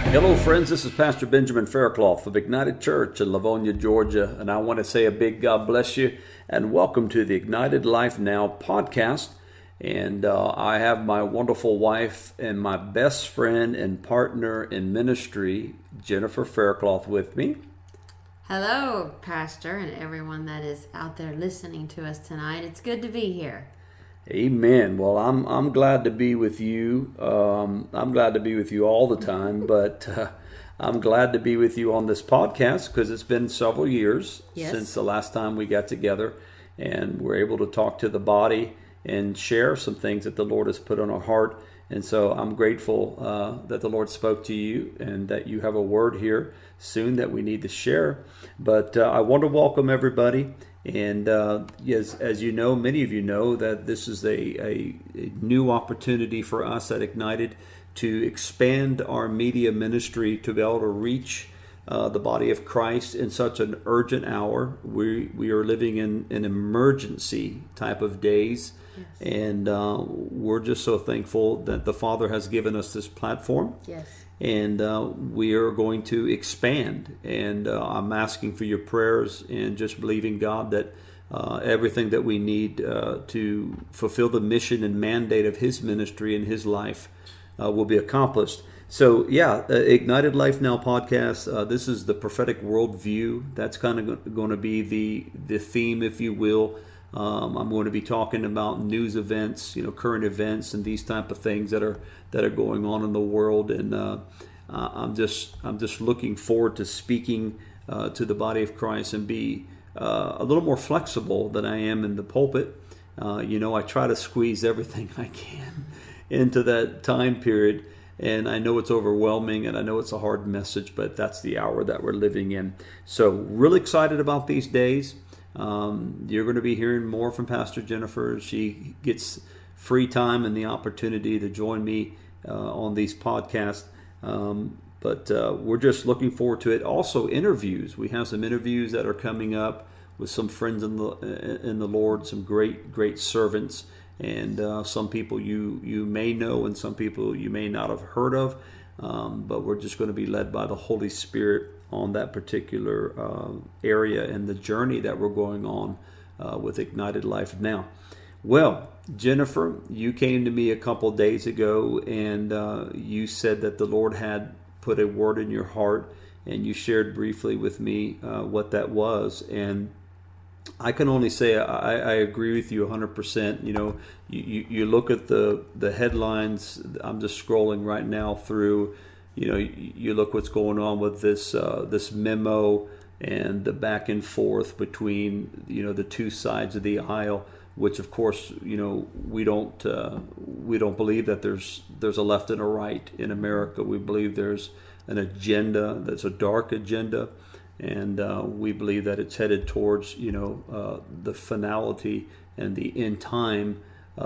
Hello, friends. This is Pastor Benjamin Faircloth of Ignited Church in Livonia, Georgia, and I want to say a big God bless you and welcome to the Ignited Life Now podcast. And I have my wonderful wife and my best friend and partner in ministry, Jennifer Faircloth, with me. Hello, Pastor, and everyone that is out there listening to us tonight. It's good to be here. Amen. Well, I'm glad to be with you. I'm glad to be with you all the time, but I'm glad to be with you on this podcast because it's been several years since the last time we got together, and we're able to talk to the body and share some things that the Lord has put on our heart. And so I'm grateful that the Lord spoke to you and that you have a word here soon that we need to share. But I want to welcome everybody. And as you know, many of you know that this is a new opportunity for us at Ignited to expand our media ministry to be able to reach the body of Christ in such an urgent hour. We are living in an emergency type of days. Yes. And we're just so thankful that the Father has given us this platform. Yes. And we are going to expand. And I'm asking for your prayers and just believing God that everything that we need to fulfill the mission and mandate of His ministry and His life will be accomplished. So, Ignited Life Now podcast. This is the prophetic worldview. That's kind of going to be the theme, if you will. I'm going to be talking about news events, current events, and these type of things that are going on in the world. And I'm just looking forward to speaking to the body of Christ and be a little more flexible than I am in the pulpit. I try to squeeze everything I can into that time period. And I know it's overwhelming and I know it's a hard message, but that's the hour that we're living in. So really excited about these days. You're going to be hearing more from Pastor Jennifer. She gets free time and the opportunity to join me on these podcasts. But we're just looking forward to it. Also, interviews. We have some interviews that are coming up with some friends in the Lord, some great servants, and some people you may know and some people you may not have heard of. But we're just going to be led by the Holy Spirit on that particular area and the journey that we're going on with Ignited Life Now. Well, Jennifer, you came to me a couple days ago and you said that the Lord had put a word in your heart, and you shared briefly with me what that was. And I can only say I agree with you 100%. You look at the headlines. I'm just scrolling right now through. You look what's going on with this memo and the back and forth between the two sides of the aisle, which of course we don't believe that there's a left and a right in America. We believe there's an agenda that's a dark agenda, and we believe that it's headed towards the finality and the end time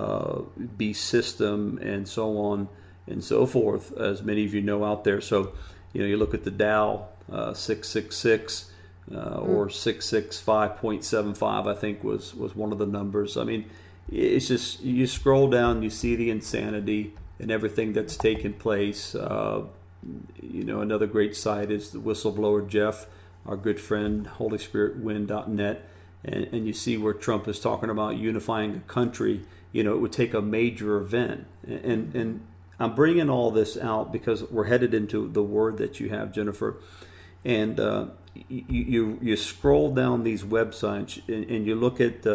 beast system and so on and so forth, as many of you know out there. So, you look at the Dow 666 or 665.75, I think was one of the numbers. I mean, it's just, you scroll down, you see the insanity and everything that's taken place. Another great site is the Whistleblower Jeff, our good friend, HolySpiritWin.net, and you see where Trump is talking about unifying a country. It would take a major event, and I'm bringing all this out because we're headed into the word that you have, Jennifer. And you scroll down these websites and you look at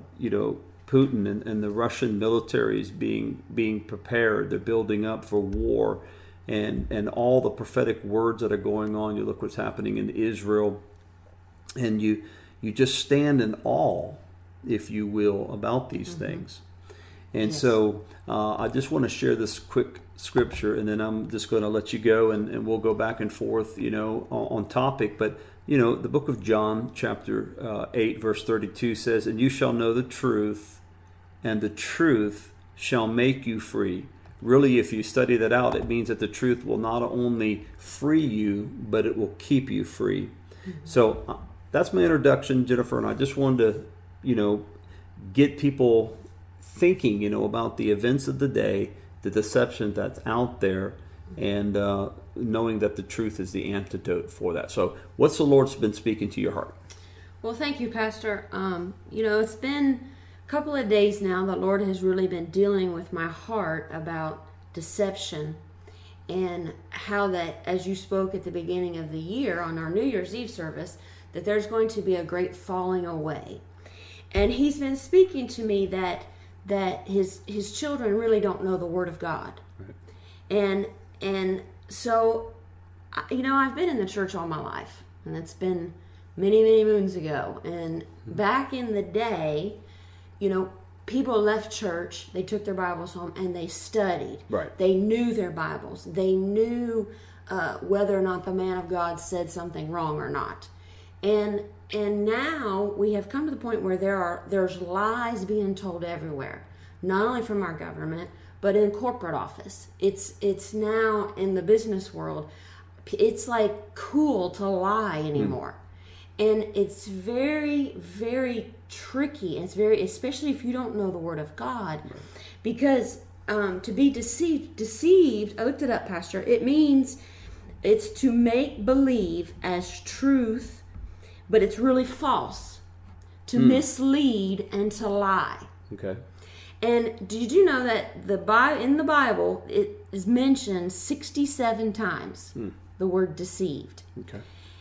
Putin and the Russian military is being prepared. They're building up for war, and all the prophetic words that are going on. You look what's happening in Israel, and you just stand in awe, if you will, about these things. And so I just want to share this quick scripture, and then I'm just going to let you go, and we'll go back and forth, on topic. But, the book of John, chapter 8, verse 32 says, "And you shall know the truth, and the truth shall make you free." Really, if you study that out, it means that the truth will not only free you, but it will keep you free. So that's my introduction, Jennifer, and I just wanted to, get people thinking, about the events of the day, the deception that's out there, and knowing that the truth is the antidote for that. So what's the Lord's been speaking to your heart? Well, thank you, Pastor. It's been a couple of days now the Lord has really been dealing with my heart about deception, and how that, as you spoke at the beginning of the year on our New Year's Eve service, that there's going to be a great falling away. And he's been speaking to me that his children really don't know the Word of God. Right. And so, I've been in the church all my life, and it's been many, many moons ago. And back in the day, people left church, they took their Bibles home, and they studied. Right. They knew their Bibles. They knew whether or not the man of God said something wrong or not. And now we have come to the point where there's lies being told everywhere, not only from our government, but in corporate office. It's now in the business world. It's like cool to lie anymore. And it's very, very tricky. It's especially if you don't know the Word of God, because to be deceived, I looked it up, Pastor, it means it's to make believe as truth, but it's really false, to mislead and to lie. Okay. And did you know that in the Bible, it is mentioned 67 times, the word deceived. Okay.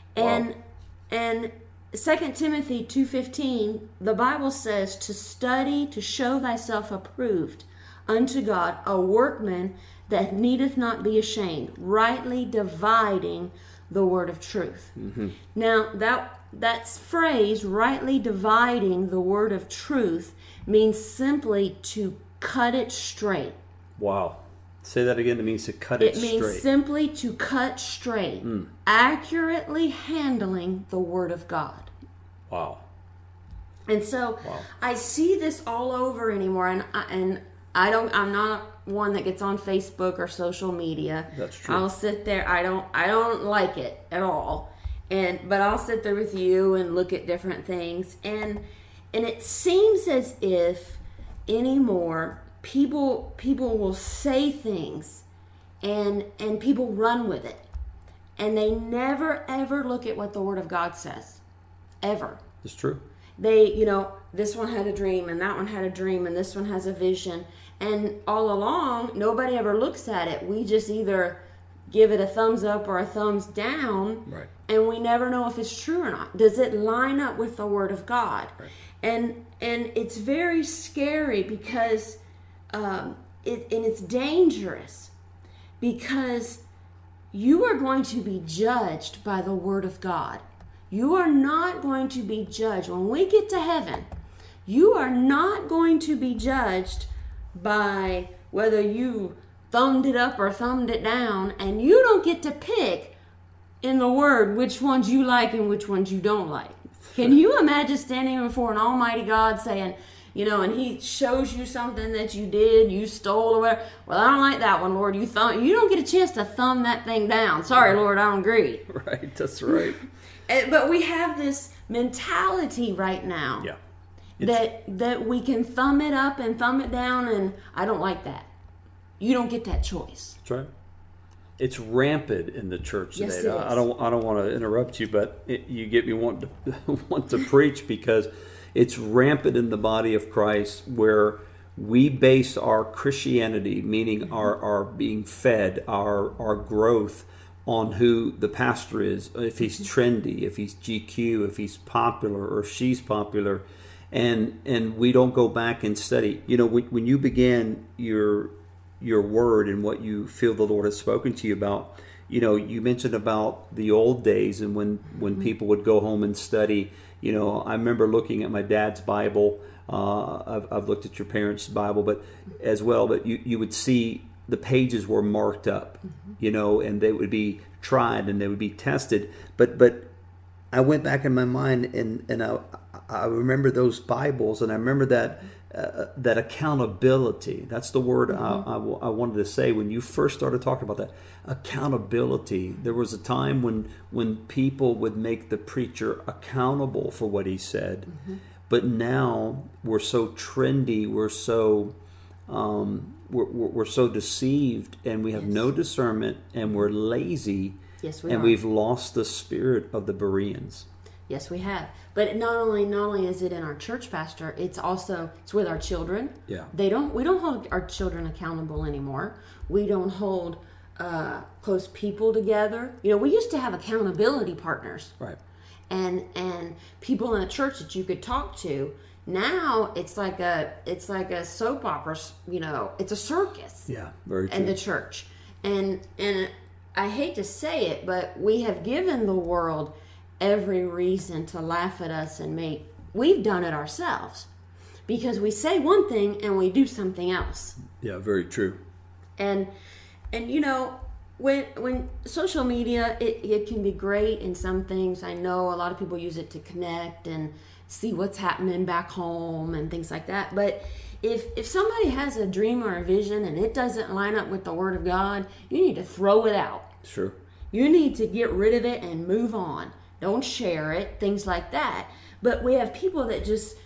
And 2 Timothy 2:15, the Bible says to study, to show thyself approved unto God, a workman that needeth not be ashamed, rightly dividing the word of truth. Mm-hmm. Now, that phrase, rightly dividing the word of truth, means simply to cut it straight. Wow. Say that again. It means to cut it straight. It means simply to cut straight, accurately handling the Word of God. Wow. And so I see this all over anymore, and I'm not one that gets on Facebook or social media. That's true. I'll sit there. I don't like it at all, but I'll sit there with you and look at different things, and it seems as if anymore people will say things and people run with it, and they never ever look at what the Word of God says, ever. It's true. They, this one had a dream, and that one had a dream, and this one has a vision, and all along nobody ever looks at it. We just either give it a thumbs up or a thumbs down, right, and we never know if it's true or not. Does it line up with the Word of God? Right. And it's very scary because it's dangerous, because you are going to be judged by the Word of God. You are not going to be judged. When we get to heaven, you are not going to be judged by whether you thumbed it up or thumbed it down, and you don't get to pick in the Word which ones you like and which ones you don't like. Can you imagine standing before an almighty God saying, and he shows you something that you did, you stole or whatever. Well, I don't like that one, Lord. You don't get a chance to thumb that thing down. Sorry, Lord, I don't agree. Right, that's right. But we have this mentality right now, that we can thumb it up and thumb it down, and I don't like that. You don't get that choice. That's right. It's rampant in the church today. Yes, it is. I don't want to interrupt you, but you get me want to preach, because it's rampant in the body of Christ, where we base our Christianity, meaning our being fed, our growth, on who the pastor is, if he's trendy, if he's GQ, if he's popular, or if she's popular, and we don't go back and study. When you begin your word and what you feel the Lord has spoken to you about, you mentioned about the old days, and when people would go home and study. I remember looking at my dad's Bible. I've looked at your parents' Bible, but you would see the pages were marked up, and they would be tried and they would be tested. But I went back in my mind and I remember those Bibles, and I remember that accountability. That's the word I wanted to say when you first started talking about that. Accountability. There was a time when people would make the preacher accountable for what he said. Mm-hmm. But now we're so trendy, we're so we're so deceived, and we have no discernment, and we're lazy. Yes, we and are. We've lost the spirit of the Bereans. Yes, we have. But not only is it in our church, Pastor, it's with our children. Yeah. We don't hold our children accountable anymore. We don't hold close people together. We used to have accountability partners. Right. And people in the church that you could talk to. Now it's like a soap opera. It's a circus. Yeah, very true. In the church, and I hate to say it, but we have given the world every reason to laugh at us we've done it ourselves, because we say one thing and we do something else. Yeah, very true. And when social media, it can be great in some things. I know a lot of people use it to connect and see what's happening back home and things like that. But if somebody has a dream or a vision and it doesn't line up with the Word of God, you need to throw it out. Sure. You need to get rid of it and move on. Don't share it, things like that. But we have people that just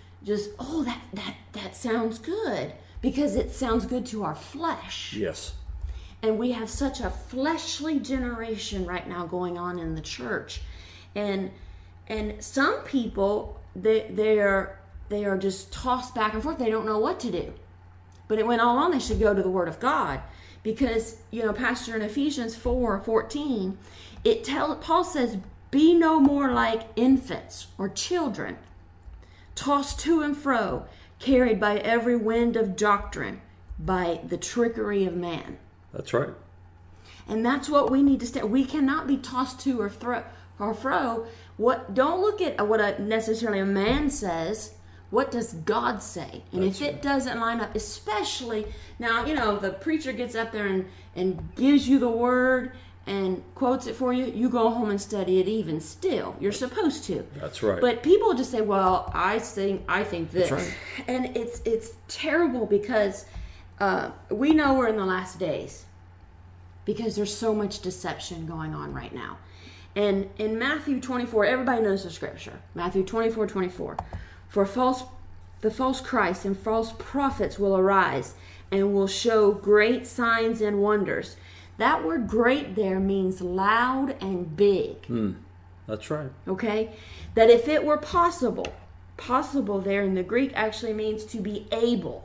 that sounds good, because it sounds good to our flesh. Yes. And we have such a fleshly generation right now going on in the church. And some people, they are just tossed back and forth. They don't know what to do. But when all along, they should go to the Word of God. Because, Pastor, in Ephesians 4:14, Paul says, "Be no more like infants or children, tossed to and fro, carried by every wind of doctrine, by the trickery of man." That's right. And that's what we need to stay. We cannot be tossed to or fro. Don't look at what necessarily a man says. What does God say? And if it doesn't line up, especially now, the preacher gets up there and gives you the word and quotes it for you, you go home and study it even still. You're supposed to. That's right. But people just say, well, I think this. That's right. And it's terrible, because we know we're in the last days, because there's so much deception going on right now. And in Matthew 24, everybody knows the scripture. Matthew 24:24. "For the false Christ and false prophets will arise and will show great signs and wonders." That word "great" there means loud and big. That's right. Okay? That if it were possible there in the Greek actually means to be able.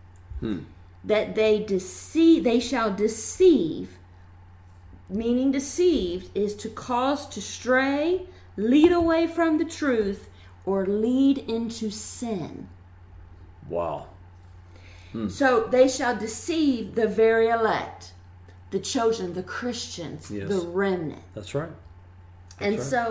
That they shall deceive, meaning deceived is to cause to stray, lead away from the truth, or lead into sin. Wow. So they shall deceive the very elect, the chosen, the Christians, Yes. the remnant. That's right. And so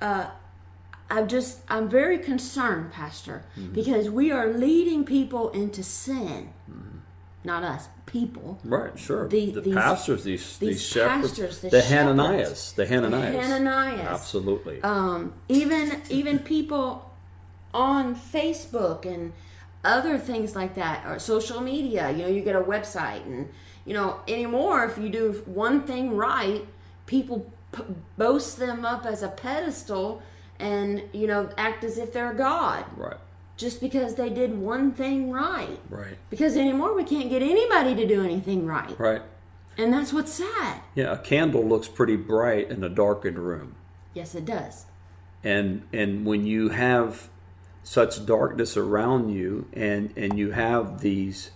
I'm very concerned, Pastor, because we are leading people into sin. Not us, people. Right, sure. These pastors, these shepherds, pastors, the Hananias. Absolutely. Even people on Facebook and other things like that, or social media. You get a website, and anymore, if you do one thing right, people boast them up as a pedestal and act as if they're God. Right. Just because they did one thing right. Right. Because anymore we can't get anybody to do anything right. Right. And that's what's sad. Yeah, a candle looks pretty bright in a darkened room. Yes, it does. And when you have such darkness around you, and you have these,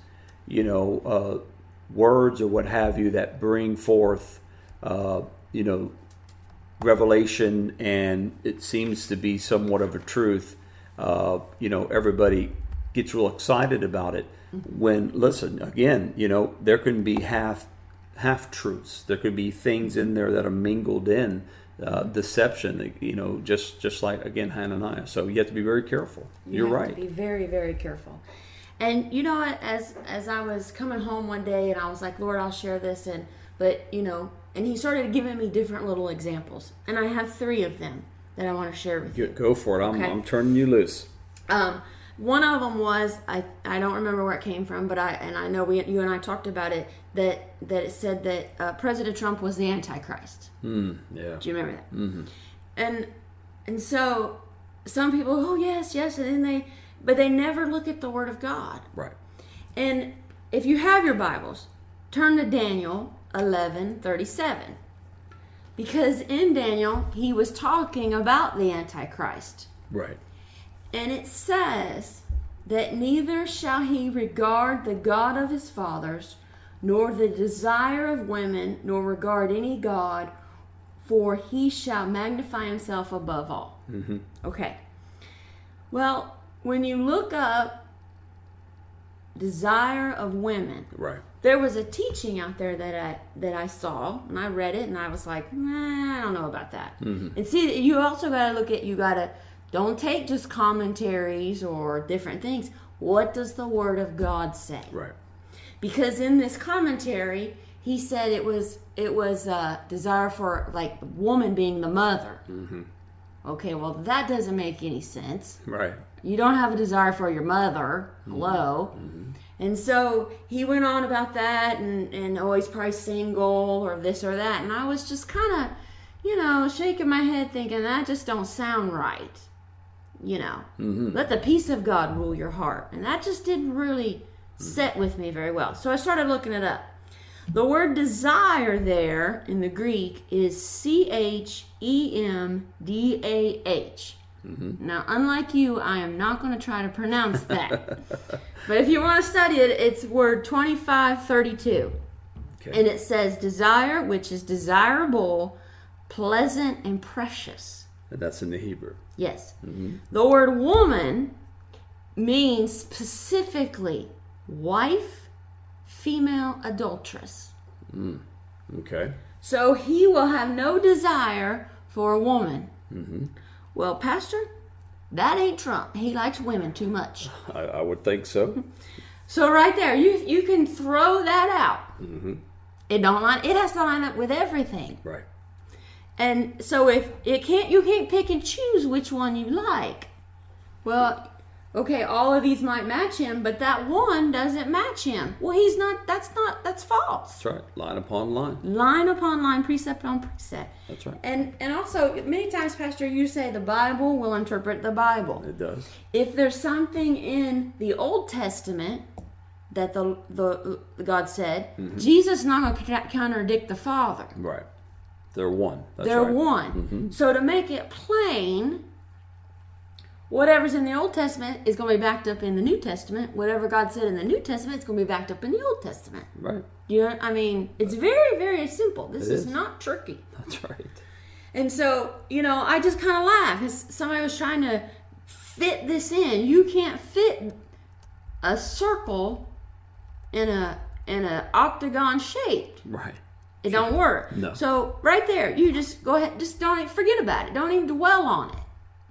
words or what have you that bring forth, revelation, and it seems to be somewhat of a truth. Everybody gets real excited about it. When, listen, again, there can be half truths. There could be things in there that are mingled in, deception. Just like, again, Hananiah. So you have to be very careful. You're right. You have to be very, very careful. And as I was coming home one day, and I was like, Lord, I'll share this, and He started giving me different little examples, and I have 3 of them that I want to share with you. Go for it. Okay. I'm turning you loose. One of them was, I don't remember where it came from, but I know you and I talked about it, that it said that President Trump was the Antichrist. Yeah. Do you remember that? Mm-hmm. And so some people, oh yes, and then they never look at the Word of God. Right. And if you have your Bibles, turn to Daniel 11:37. Because in Daniel, he was talking about the Antichrist. Right. And it says that neither shall he regard the God of his fathers, nor the desire of women, nor regard any God, for he shall magnify himself above all. Mm-hmm. Okay. Well, when you look up desire of women, Right. there was a teaching out there that I saw, and I read it, and I was like, I don't know about that. Mm-hmm. And see, you also got to look at, don't take just commentaries or different things. What does the Word of God say? Right. Because in this commentary, he said it was a desire for, like, the woman being the mother. Mm-hmm. Okay, well, that doesn't make any sense. Right. You don't have a desire for your mother. Hello. Mm-hmm. And so he went on about that and always probably single or this or that. And I was just kind of, shaking my head thinking that just don't sound right. Mm-hmm. Let the peace of God rule your heart. And that just didn't really set with me very well. So I started looking it up. The word desire there in the Greek is Chemdah. Mm-hmm. Now, unlike you, I am not going to try to pronounce that. But if you want to study it, it's word 2532. Okay. And it says desire, which is desirable, pleasant, and precious. And that's in the Hebrew. Yes. Mm-hmm. The word woman means specifically wife, female adulteress. Okay. So he will have no desire for a woman. Mm-hmm. Well, Pastor, that ain't Trump. He likes women too much. I would think so. So right there, you can throw that out. Mm-hmm. It has to line up with everything. Right. And so if you can't pick and choose which one you like. Well, okay, all of these might match him, but that one doesn't match him. Well, that's false. That's right. Line upon line. Line upon line, precept on precept. That's right. And also, many times, Pastor, you say the Bible will interpret the Bible. It does. If there's something in the Old Testament that the God said, Mm-hmm. Jesus is not going to contradict the Father. Right. They're one. That's They're right. one. Mm-hmm. So to make it plain, whatever's in the Old Testament is going to be backed up in the New Testament. Whatever God said in the New Testament is going to be backed up in the Old Testament. Right. It's very, very simple. This is not tricky. That's right. And so, I just kind of laughed because somebody was trying to fit this in. You can't fit a circle in a octagon shape. Right. It don't work. No. So right there, you just go ahead, just don't even forget about it. Don't even dwell on it.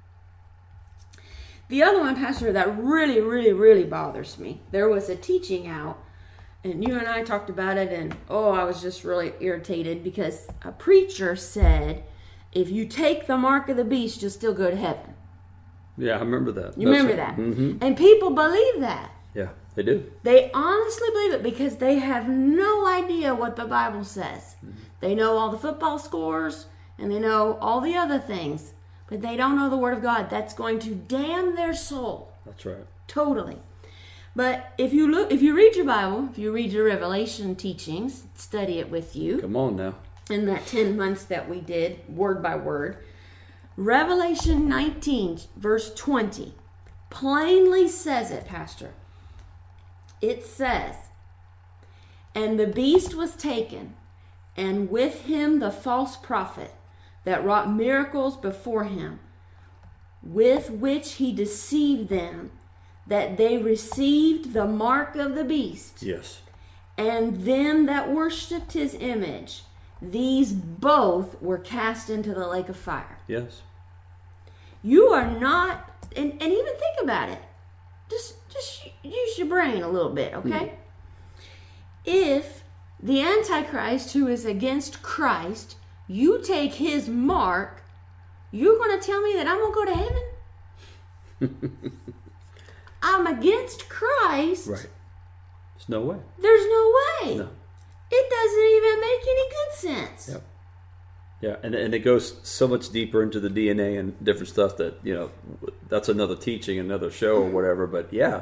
The other one, Pastor, that really, really, really bothers me. There was a teaching out, and you and I talked about it, and I was just really irritated because a preacher said, if you take the mark of the beast, you'll still go to heaven. Yeah, I remember that. You remember that? Mm-hmm. And people believe that. Yeah, they do. They honestly believe it because they have no idea what the Bible says. Mm-hmm. They know all the football scores and they know all the other things, but they don't know the Word of God. That's going to damn their soul. That's right. Totally. But if you read your Bible, if you read your Revelation teachings, study it with you. Come on now. In that 10 months that we did, word by word, Revelation 19, verse 20, plainly says it, Pastor. It says, and the beast was taken, and with him the false prophet that wrought miracles before him, with which he deceived them, that they received the mark of the beast. Yes. And them that worshipped his image. These both were cast into the lake of fire. Yes. You are not, and even think about it. Just use your brain a little bit, okay? If the Antichrist, who is against Christ, you take his mark, you're going to tell me that I'm going to go to heaven? I'm against Christ. Right. There's no way. There's no way. No. It doesn't even make any good sense. Yep. Yeah, and it goes so much deeper into the DNA and different stuff that, that's another teaching, another show or whatever. But yeah,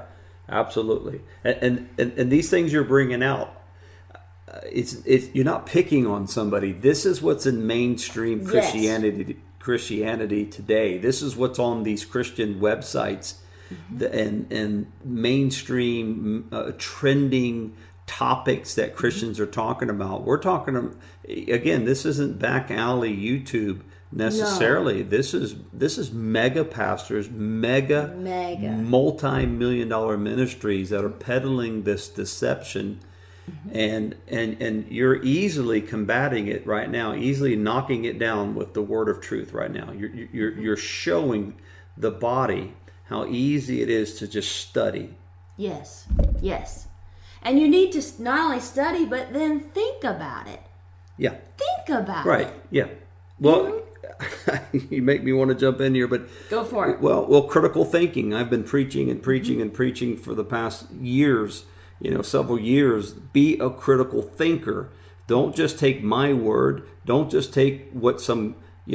Absolutely. And these things you're bringing out, it's you're not picking on somebody. This is what's in mainstream Christianity today. This is what's on these Christian websites and mainstream trending topics that Christians are talking about. We're talking again. This isn't back alley YouTube necessarily. No. This is mega pastors, mega multi-million-dollar ministries that are peddling this deception. And you're easily combating it right now, easily knocking it down with the word of truth right now. You're showing the body how easy it is to just study. Yes. And you need to not only study, but then think about it. Yeah. Think about it. Right. Yeah. Well, you make me want to jump in here, but go for it. Well, critical thinking. I've been preaching for the past years. Several years. Be a critical thinker. Don't just take my word. Don't just take what some,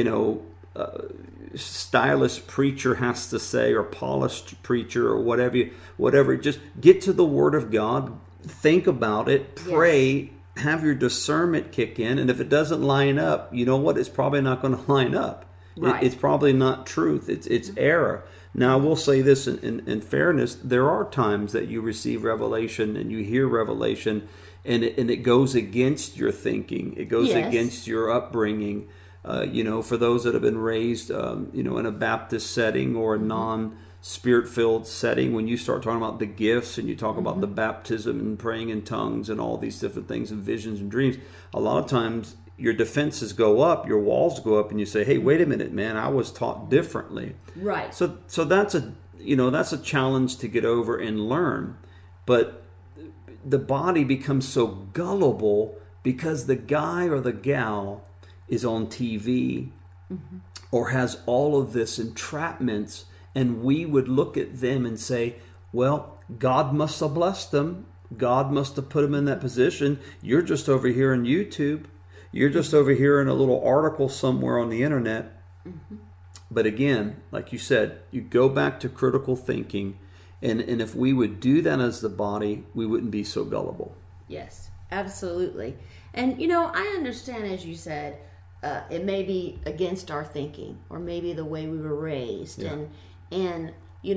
stylish preacher has to say, or polished preacher, or whatever. Just get to the Word of God. Think about it. Pray. Yes. Have your discernment kick in. And if it doesn't line up, you know what? It's probably not going to line up. Right. It's probably not truth. It's error. Now, I will say this in fairness, there are times that you receive revelation and you hear revelation and it goes against your thinking. It goes against your upbringing. For those that have been raised, in a Baptist setting or a non-spirit-filled setting, when you start talking about the gifts and you talk about the baptism and praying in tongues and all these different things and visions and dreams, a lot of times your defenses go up, your walls go up, and you say, "Hey, wait a minute, man! I was taught differently." Right. So that's a challenge to get over and learn, but the body becomes so gullible because the guy or the gal is on TV or has all of this entrapments, and we would look at them and say, "Well, God must have blessed them. God must have put them in that position. You're just over here on YouTube." You're just over here in a little article somewhere on the internet. But again, like you said, you go back to critical thinking. And if we would do that as the body, we wouldn't be so gullible. Yes, absolutely. And, I understand, as you said, it may be against our thinking or maybe the way we were raised. Yeah. And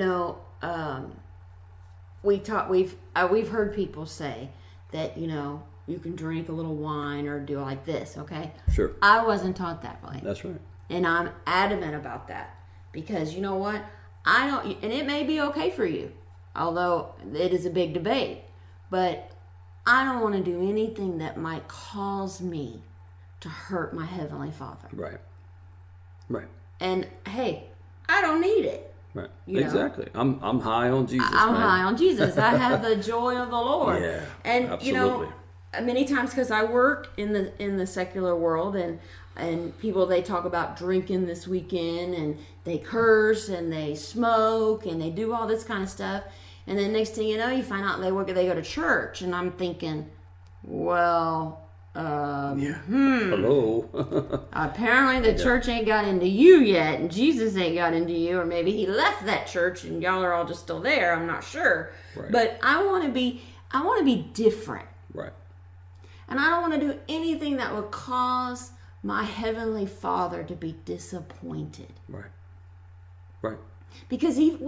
we've heard people say that, you can drink a little wine or do like this, okay? Sure. I wasn't taught that way. That's right. And I'm adamant about that. Because you know what? And it may be okay for you, although it is a big debate. But I don't want to do anything that might cause me to hurt my Heavenly Father. Right. And hey, I don't need it. Right. Exactly. I'm high on Jesus. I'm high on Jesus. I have the joy of the Lord. Yeah. And absolutely. Many times, because I work in the secular world, and people, they talk about drinking this weekend, and they curse and they smoke and they do all this kind of stuff, and then next thing you know, you find out they go to church, and I'm thinking, well, hello. Apparently the church ain't got into you yet, and Jesus ain't got into you, or maybe he left that church and y'all are all just still there. I'm not sure, but I want to be different. Right. And I don't want to do anything that would cause my Heavenly Father to be disappointed. Right. Because even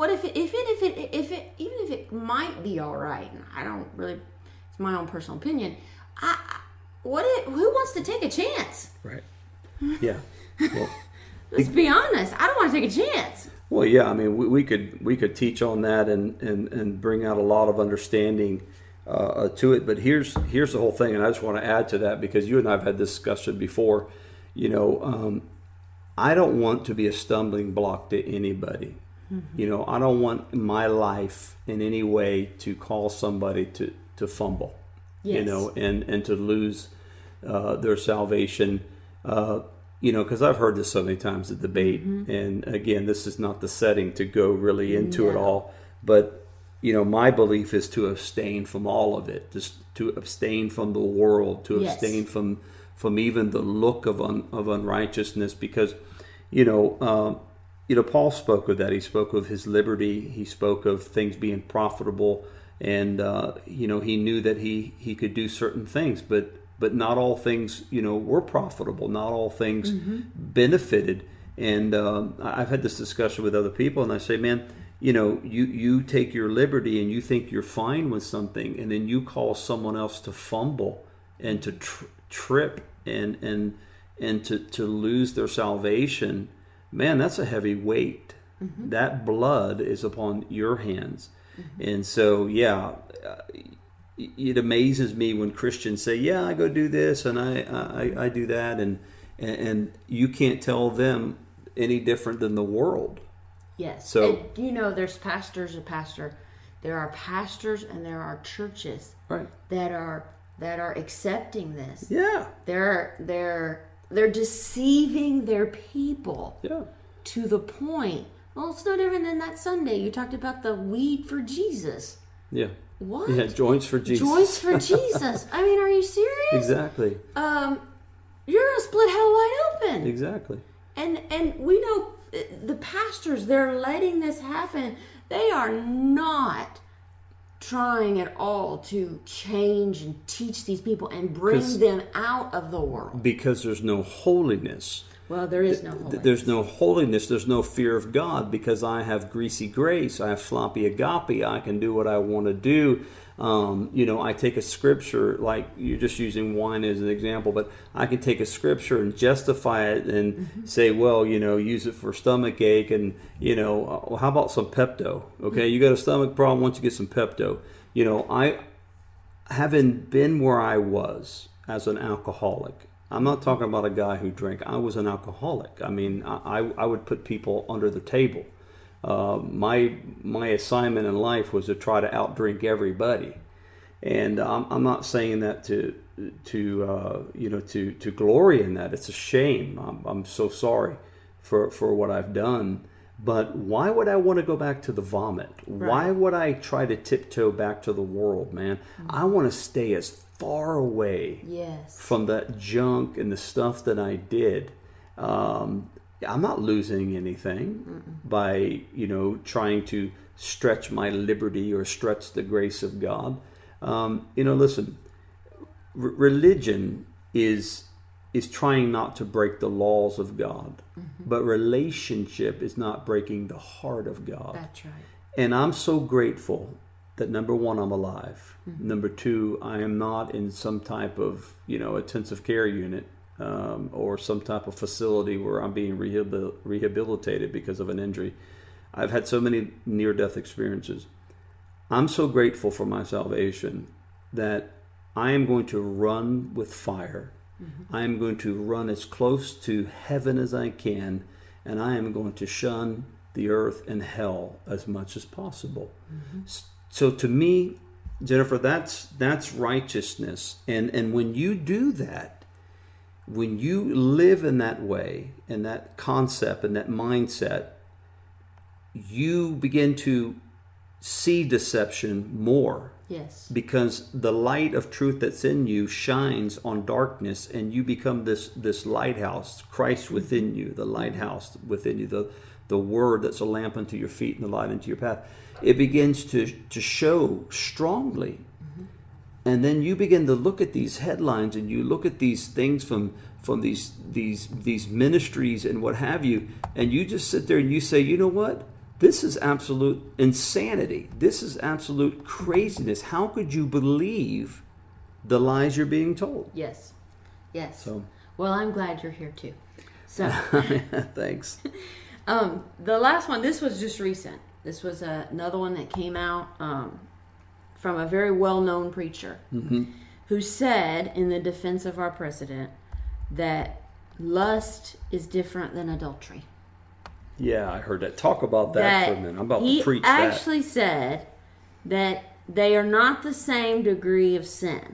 if it might be all right, and I don't really, it's my own personal opinion. Who wants to take a chance? Right. Yeah. Well, let's be honest. I don't want to take a chance. Well, yeah. I mean, we could teach on that and bring out a lot of understanding to it. But here's the whole thing, and I just want to add to that because you and I have had this discussion before. I don't want to be a stumbling block to anybody. I don't want my life in any way to cause somebody to fumble. Yes. And to lose their salvation. Because I've heard this so many times, the debate, and again, this is not the setting to go really into it all. But my belief is to abstain from all of it, just to abstain from the world, to abstain from even the look of unrighteousness, because Paul spoke of that. He spoke of his liberty. He spoke of things being profitable, and he knew that he could do certain things, but not all things were profitable. Not all things benefited. And I've had this discussion with other people, and I say, man, you take your liberty and you think you're fine with something, and then you cause someone else to fumble and to trip and to lose their salvation. Man, that's a heavy weight. That blood is upon your hands. And so, it amazes me when Christians say, yeah, I go do this and I do that, and you can't tell them any different than the world. Yes. So, and there's pastors and pastor. There are pastors and there are churches that are accepting this. Yeah. They're deceiving their people. Yeah. To the point. Well, it's no different than that Sunday you talked about the weed for Jesus. Yeah. What? Yeah, joints for Jesus. Joints for Jesus. I mean, are you serious? Exactly. You're gonna split hell wide open. Exactly. And we know the pastors, they're letting this happen. They are not trying at all to change and teach these people and bring them out of the world. Because there's no holiness. Well, there is no holiness. There's no holiness. There's no fear of God, because I have greasy grace. I have sloppy agape. I can do what I want to do. I take a scripture, like you're just using wine as an example, but I can take a scripture and justify it and say, well, use it for stomach ache, and, how about some Pepto? Okay, you got a stomach problem, why don't you get some Pepto? I haven't been where I was as an alcoholic. I'm not talking about a guy who drank. I was an alcoholic. I mean, I would put people under the table. My assignment in life was to try to outdrink everybody, and I'm not saying that to glory in that. It's a shame. I'm so sorry for what I've done. But why would I want to go back to the vomit? Right. Why would I try to tiptoe back to the world, man? I want to stay as far away from that junk and the stuff that I did. I'm not losing anything by, trying to stretch my liberty or stretch the grace of God. Listen, religion is trying not to break the laws of God, but relationship is not breaking the heart of God. That's right. And I'm so grateful that, number one, I'm alive. Number two, I am not in some type of, intensive care unit or some type of facility where I'm being rehabilitated because of an injury. I've had so many near-death experiences. I'm so grateful for my salvation that I am going to run with fire. I am going to run as close to heaven as I can, and I am going to shun the earth and hell as much as possible. So to me, Jennifer, that's righteousness. And when you do that, when you live in that way, in that concept, and that mindset, you begin to see deception more. Yes. Because the light of truth that's in you shines on darkness, and you become this lighthouse, Christ within you, the lighthouse within you, the word that's a lamp unto your feet and the light unto your path. It begins to show strongly. And then you begin to look at these headlines, and you look at these things from these ministries and what have you, and you just sit there and you say, you know what? This is absolute insanity. This is absolute craziness. How could you believe the lies you're being told? Yes. So, well, I'm glad you're here too. So, thanks. The last one, this was just recent. This was another one that came out from a very well-known preacher who said, in the defense of our president, that lust is different than adultery. Yeah, I heard that. Talk about that for a minute. I'm about to preach that. He actually said that they are not the same degree of sin.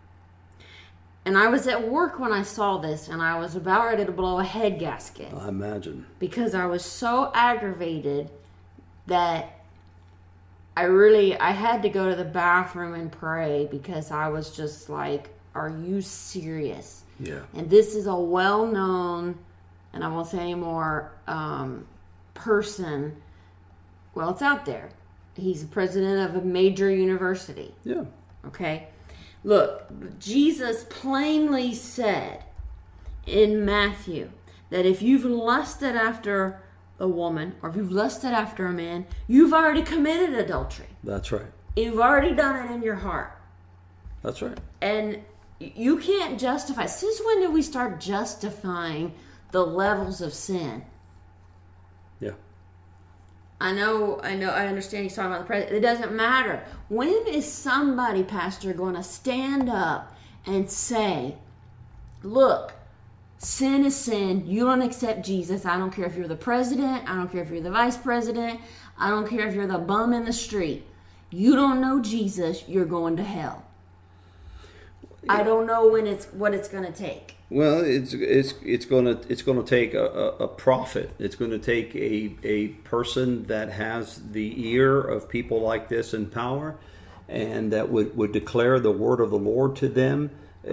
And I was at work when I saw this, and I was about ready to blow a head gasket. I imagine. Because I was so aggravated that I had to go to the bathroom and pray, because I was just like, are you serious? Yeah. And this is a well-known, and I won't say anymore, person. Well, it's out there. He's the president of a major university. Yeah. Okay? Look, Jesus plainly said in Matthew that if you've lusted after a woman or if you've lusted after a man, you've already committed adultery. That's right. You've already done it in your heart. That's right. And you can't justify. Since when did we start justifying the levels of sin? Yeah. I understand he's talking about the president. It doesn't matter. When is somebody, Pastor, going to stand up and say, look, sin is sin. You don't accept Jesus. I don't care if you're the president. I don't care if you're the vice president. I don't care if you're the bum in the street. You don't know Jesus. You're going to hell. I don't know what it's going to take. Well, it's going to take a prophet. It's going to take a person that has the ear of people like this in power, and that would declare the word of the Lord to them.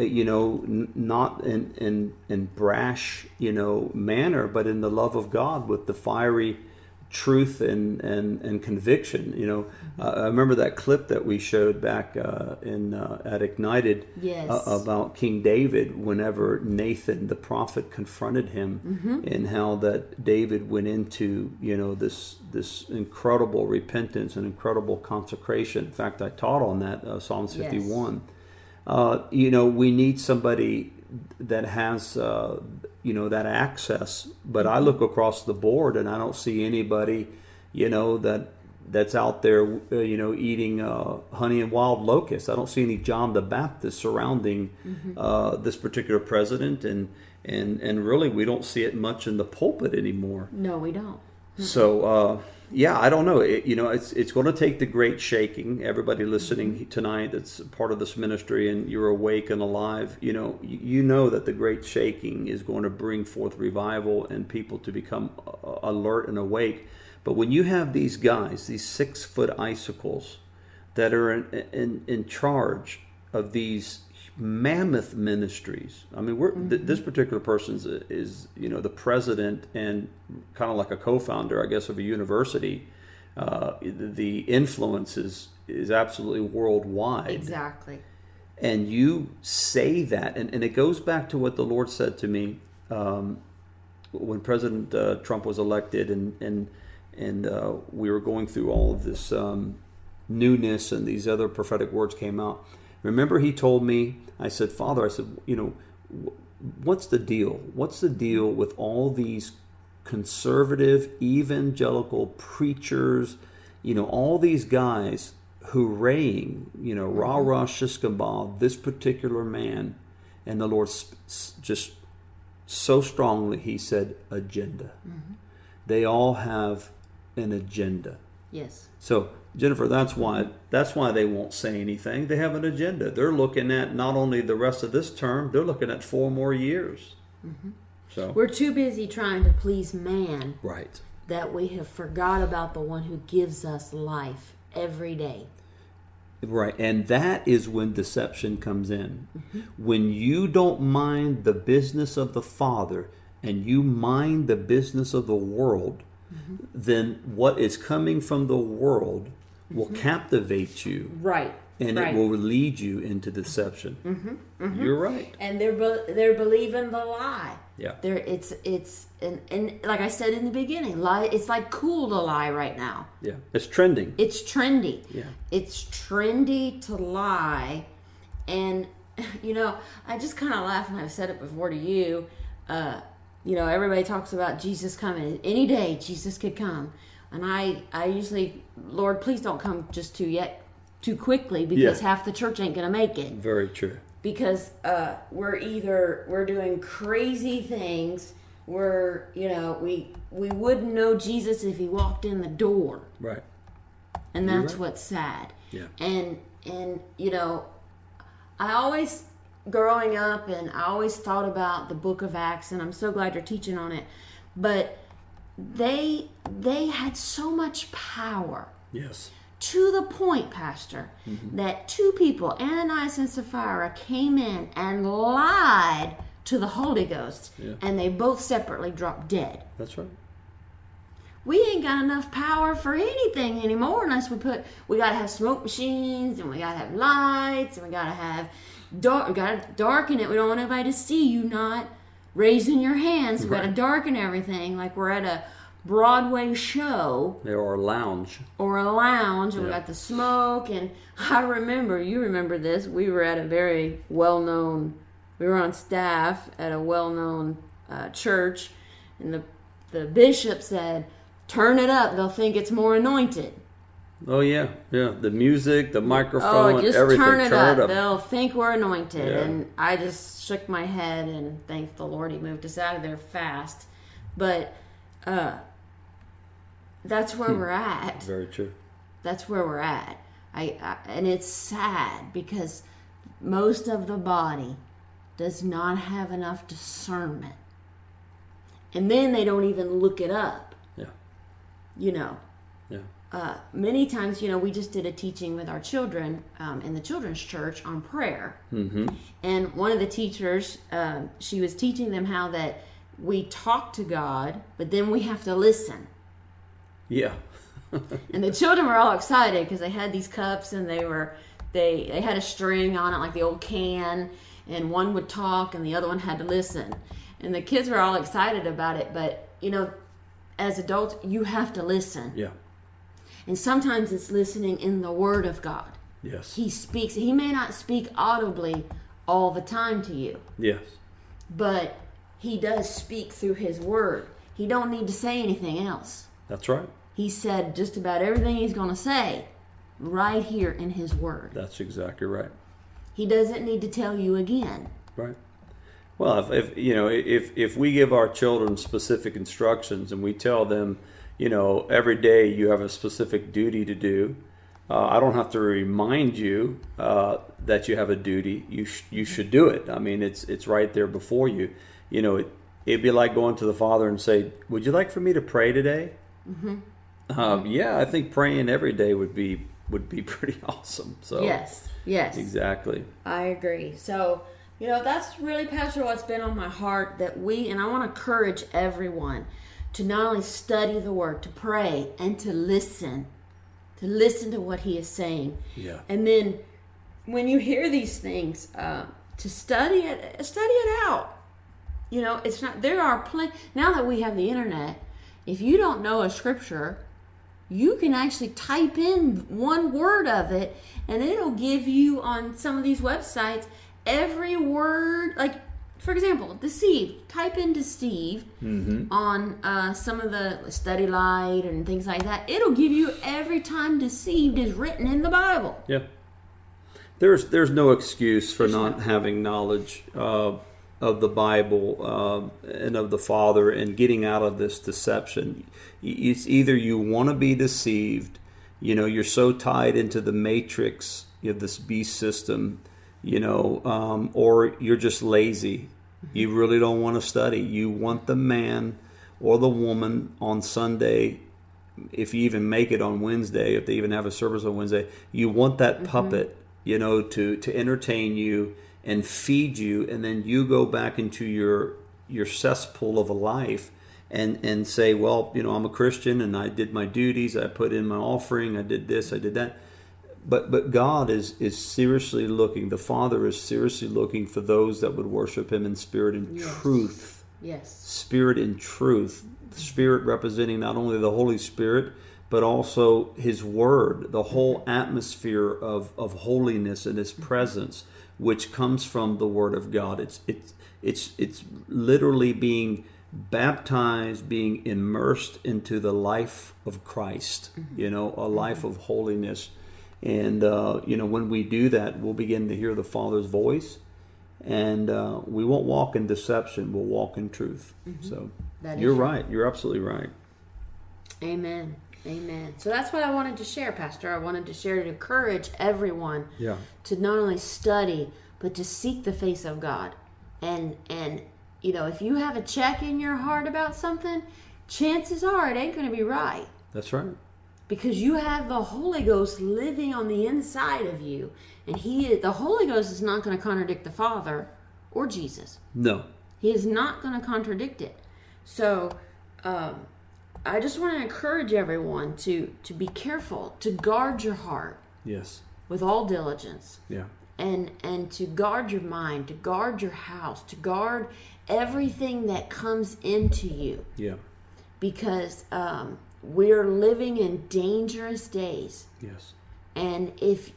Not in brash manner, but in the love of God with the fiery truth and conviction. I remember that clip that we showed back at Ignited. Yes. About King David whenever Nathan the prophet confronted him, and how that David went into this incredible repentance and incredible consecration. In fact, I taught on that Psalms 51. We need somebody that has that access, but I look across the board and I don't see anybody that's out there eating honey and wild locusts. I don't see any John the Baptist surrounding this particular president, and really we don't see it much in the pulpit anymore. No, we don't. So I don't know. It's going to take the great shaking. Everybody listening tonight that's part of this ministry and you're awake and alive, you know that the great shaking is going to bring forth revival and people to become alert and awake. But when you have these guys, these 6-foot icicles that are in charge of these mammoth ministries. I mean, this particular person is the president and kind of like a co-founder, I guess, of a university. The influence is absolutely worldwide. Exactly. And you say that, and it goes back to what the Lord said to me when President Trump was elected, and we were going through all of this newness, and these other prophetic words came out. Remember, he told me, I said, Father, what's the deal? What's the deal with all these conservative evangelical preachers, all these guys hooraying, rah, rah, shishkabah, this particular man? And the Lord just so strongly, he said, agenda. They all have an agenda. Yes. So, Jennifer, that's why they won't say anything. They have an agenda. They're looking at not only the rest of this term, they're looking at 4 more years. So we're too busy trying to please man, right, that we have forgot about the one who gives us life every day. Right, and that is when deception comes in. When you don't mind the business of the Father and you mind the business of the world, then what is coming from the world will captivate you. Right. And it will lead you into deception. You're right. And they're believing the lie. Yeah. And like I said in the beginning, lie. It's like cool to lie right now. Yeah. It's trending. It's trendy. Yeah. It's trendy to lie, and I just kind of laugh, and I've said it before to you. Everybody talks about Jesus coming. Any day, Jesus could come. And I usually, Lord, please don't come just too quickly, because half the church ain't going to make it. Very true. Because we're doing crazy things. We wouldn't know Jesus if he walked in the door. Right. And that's what's sad. Yeah. And I always, growing up, and I always thought about the book of Acts, and I'm so glad you're teaching on it. But they had so much power. Yes. To the point, Pastor, that 2 people, Ananias and Sapphira, came in and lied to the Holy Ghost, and they both separately dropped dead. That's right. we ain't got enough power for anything anymore unless we got to have smoke machines, and we got to have lights, and we got to have we got to darken it. We don't want anybody to see you not raising your hands. We got to darken everything like we're at a Broadway show. Or a lounge. And we got the smoke. And I remember, you remember this, we were at a very well-known, we were on staff at a well-known church, and the bishop said, turn it up, they'll think it's more anointed. Oh, yeah. The music, the microphone, just everything. Turn it up. They'll think we're anointed. Yeah. And I just shook my head and thanked the Lord he moved us out of there fast. But that's where we're at. Very true. That's where we're at. And it's sad because most of the body does not have enough discernment. And then they don't even look it up. Yeah. Yeah. Many times, we just did a teaching with our children in the children's church on prayer. Mm-hmm. And one of the teachers, she was teaching them how that we talk to God, but then we have to listen. Yeah. And the children were all excited because they had these cups, and they had a string on it like the old can, and one would talk and the other one had to listen. And the kids were all excited about it, but as adults, you have to listen. Yeah. And sometimes it's listening in the Word of God. Yes. He speaks. He may not speak audibly all the time to you. Yes. But he does speak through his Word. He don't need to say anything else. That's right. He said just about everything he's going to say right here in his Word. That's exactly right. He doesn't need to tell you again. Right. Well, if we give our children specific instructions and we tell them, every day you have a specific duty to do, I don't have to remind you that you have a duty. You should do it. I mean, it's right there before you. It'd be like going to the Father and say, "Would you like for me to pray today?" Mm-hmm. Yeah, I think praying every day would be pretty awesome. So yes, exactly. I agree. So that's really, Pastor, what's been on my heart, that and I want to encourage everyone to not only study the Word, to pray, and to listen to what He is saying. Yeah. And then when you hear these things, to study it out. It's not. There are plenty. Now that we have the internet, if you don't know a scripture, you can actually type in one word of it, and it'll give you on some of these websites every word. Like, for example, deceive. Type in deceive on some of the Study Light and things like that. It'll give you every time deceived is written in the Bible. Yeah. There's no excuse for not having knowledge of the Bible and of the Father and getting out of this deception. It's either you want to be deceived, you're so tied into the matrix of this beast system, or you're just lazy. You really don't want to study. You want the man or the woman on Sunday, if you even make it on Wednesday, if they even have a service on Wednesday, you want that puppet, to entertain you and feed you, and then you go back into your cesspool of a life and say, well, I'm a Christian and I did my duties, I put in my offering, I did this, I did that. But God is seriously looking, the Father is seriously looking for those that would worship Him in spirit and truth. Yes. Spirit and truth. Spirit representing not only the Holy Spirit, but also His Word, the whole atmosphere of holiness and His presence, which comes from the Word of God. It's literally being baptized, being immersed into the life of Christ, a life of holiness. And, when we do that, we'll begin to hear the Father's voice, and we won't walk in deception, we'll walk in truth. So you're right. You're absolutely right. Amen. Amen. So that's what I wanted to share, Pastor. I wanted to share to encourage everyone to not only study, but to seek the face of God. And if you have a check in your heart about something, chances are it ain't going to be right. That's right. Because you have the Holy Ghost living on the inside of you. And the Holy Ghost is not going to contradict the Father or Jesus. No. He is not going to contradict it. So, I just want to encourage everyone to be careful, to guard your heart. Yes. With all diligence. Yeah. And to guard your mind, to guard your house, to guard everything that comes into you. Yeah. Because we're living in dangerous days. Yes. And if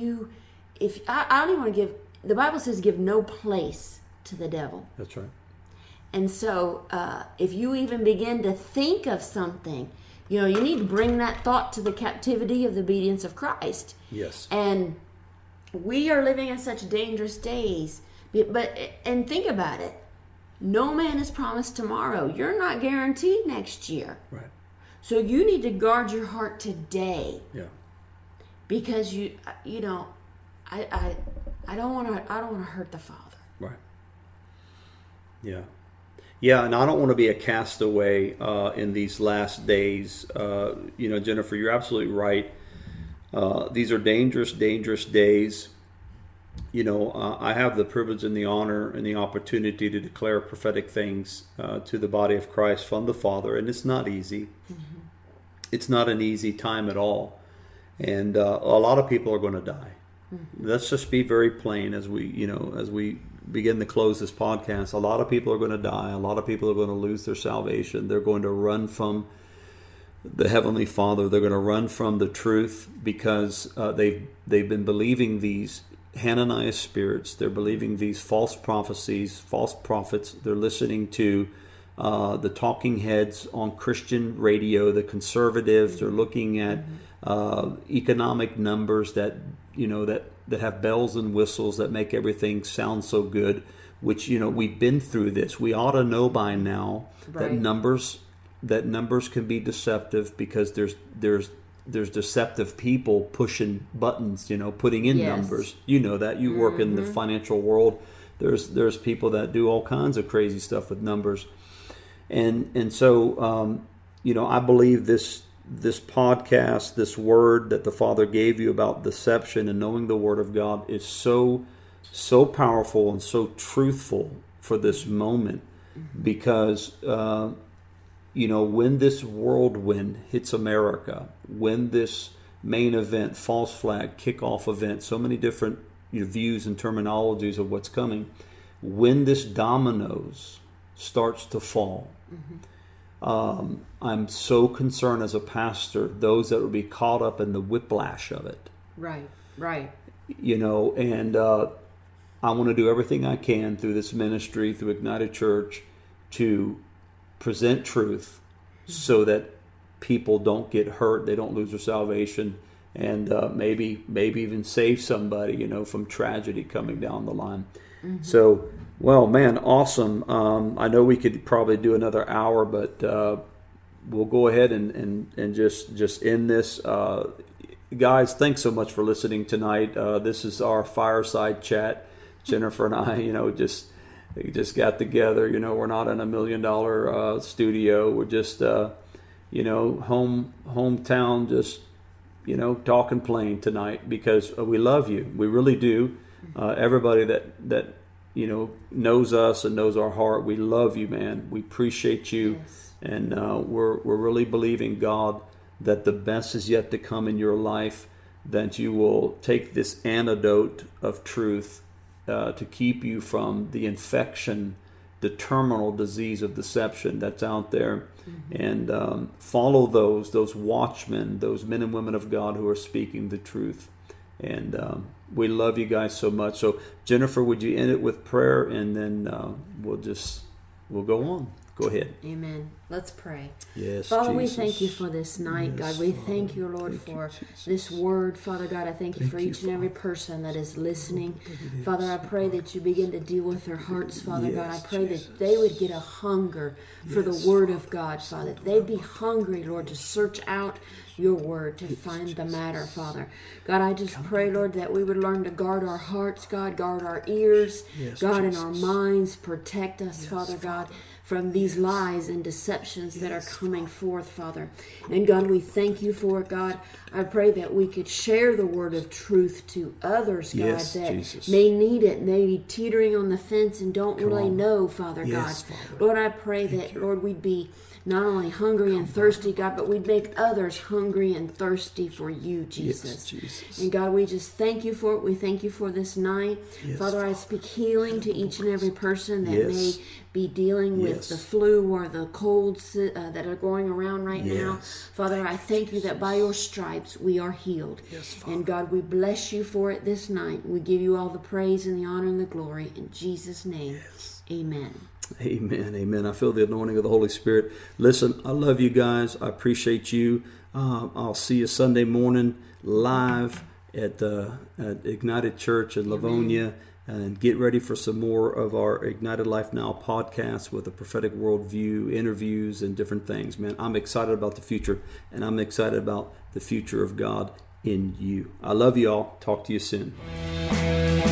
I don't even want to give, the Bible says give no place to the devil. That's right. And so if you even begin to think of something, you need to bring that thought to the captivity of the obedience of Christ. Yes. And we are living in such dangerous days. And think about it. No man is promised tomorrow. You're not guaranteed next year. Right. So you need to guard your heart today. Yeah. Because I don't want to hurt the Father. Right. Yeah. Yeah, and I don't want to be a castaway in these last days. Jennifer, you're absolutely right. These are dangerous, dangerous days. I have the privilege and the honor and the opportunity to declare prophetic things to the body of Christ from the Father, and it's not easy. Mm-hmm. It's not an easy time at all, and a lot of people are going to die. Mm-hmm. Let's just be very plain as we begin to close this podcast. A lot of people are going to die. A lot of people are going to lose their salvation. They're going to run from the Heavenly Father. They're going to run from the truth because they've been believing these Hananiah spirits. They're believing these false prophecies, false prophets. They're listening to the talking heads on Christian radio, the conservatives. They're looking at economic numbers that have bells and whistles that make everything sound so good, which we've been through this. We ought to know by now that numbers can be deceptive because there's deceptive people pushing buttons, putting in numbers. That you work in the financial world. There's people that do all kinds of crazy stuff with numbers, and so I believe this podcast, this word that the Father gave you about deception and knowing the Word of God is so powerful and so truthful for this moment, because when this whirlwind hits America, when this main event, false flag, kickoff event, so many different views and terminologies of what's coming, when this dominoes starts to fall, I'm so concerned as a pastor, those that will be caught up in the whiplash of it. Right. And I want to do everything I can through this ministry, through Ignited Church, to present truth so that people don't get hurt, they don't lose their salvation, and maybe even save somebody, from tragedy coming down the line. Mm-hmm. So, well, man, awesome. I know we could probably do another hour, but we'll go ahead and just end this. Guys, thanks so much for listening tonight. This is our fireside chat. Jennifer and I, just got together. We're not in $1 million studio. We're just, hometown, just, talking plain tonight because we love you. We really do. Everybody that knows us and knows our heart, we love you, man. We appreciate you. Yes. And we're really believing, God, that the best is yet to come in your life, that you will take this antidote of truth to keep you from the infection, the terminal disease of deception that's out there, and follow those watchmen, those men and women of God who are speaking the truth. And we love you guys so much. So, Jennifer, would you end it with prayer, and then we'll go on. Go ahead. Amen. Let's pray. Yes, Father, Jesus. we thank you for this night, God. We thank you, Lord, for this word. Father God, I thank you for each and every person that is listening. Father, I pray that you begin to deal with their hearts, Father God. I pray that they would get a hunger for the word of God, Father. They'd be hungry, Lord, to search out your word, to find the matter, Father. God, I just pray, Lord, that we would learn to guard our hearts, God, guard our ears, God, and our minds. Protect us, Father God, from these lies and deceptions that are coming forth, Father. And God, we thank you for it, God. I pray that we could share the word of truth to others, God, that may need it, may be teetering on the fence and don't really know, Father God. Father. Lord, I pray that, Lord, we'd be not only hungry and thirsty, God, but we'd make others hungry and thirsty for you, Jesus. Yes, Jesus. And God, we just thank you for it. We thank you for this night. Yes, Father, I speak healing to each and every person that may be dealing with Yes. the flu or the colds that are going around right now. Father, I thank you that by your stripes we are healed. Yes, Father. And God, we bless you for it this night. We give you all the praise and the honor and the glory. In Jesus' name, amen. Amen. Amen. I feel the anointing of the Holy Spirit. Listen, I love you guys. I appreciate you. I'll see you Sunday morning live at Ignited Church in Livonia. And get ready for some more of our Ignited Life Now podcast with a prophetic worldview, interviews, and different things. Man, I'm excited about the future, and I'm excited about the future of God in you. I love you all. Talk to you soon.